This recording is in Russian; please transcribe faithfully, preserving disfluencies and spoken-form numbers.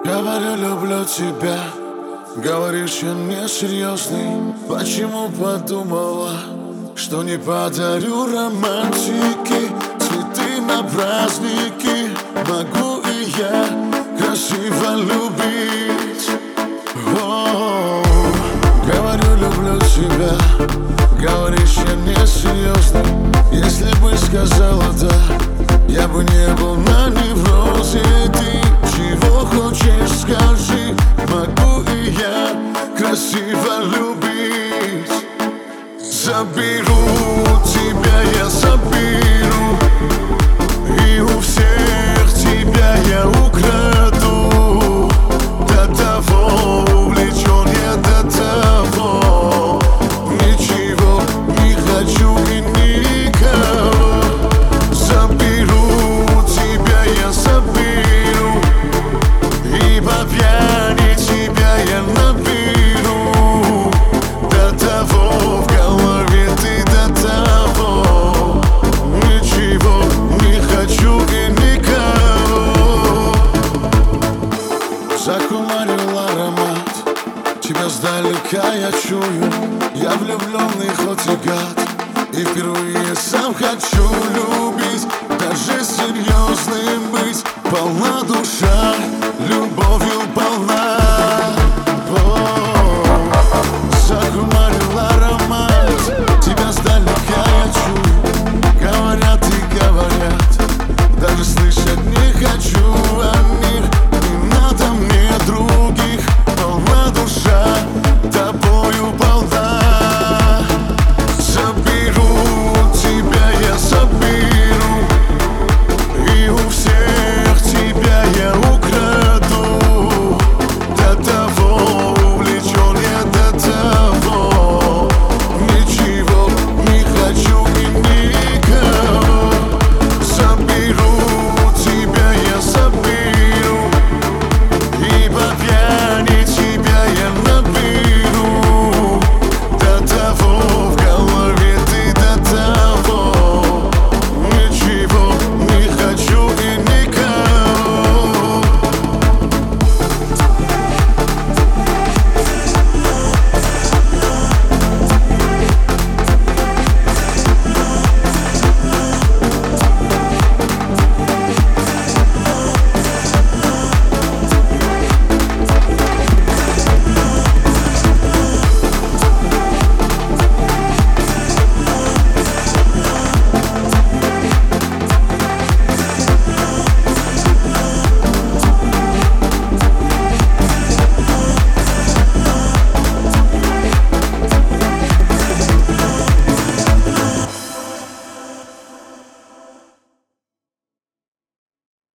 Говорю, люблю тебя. Говоришь, я несерьезный. Почему подумала, что не подарю романтики, цветы на праздники? Могу и я красиво любить. О-о-о. Говорю, люблю тебя. Говоришь, я несерьезный. Если бы сказала да, я бы не был на неврозе. Ты чего хочешь, скажи. Могу и я красиво любить. Заберу тебя, я заберу, и у всех тебя я украду. До того увлечен я, до того ничего не хочу и никого. Заберу тебя, я заберу, и по пьяни тебя я наберу. До того в голове ты, до того ничего не хочу и никого. Закумарил аромат, тебя сдалека я чую. Я влюбленный, хоть и гад, и впервые сам хочу любить. Даже серьезным быть, полна душа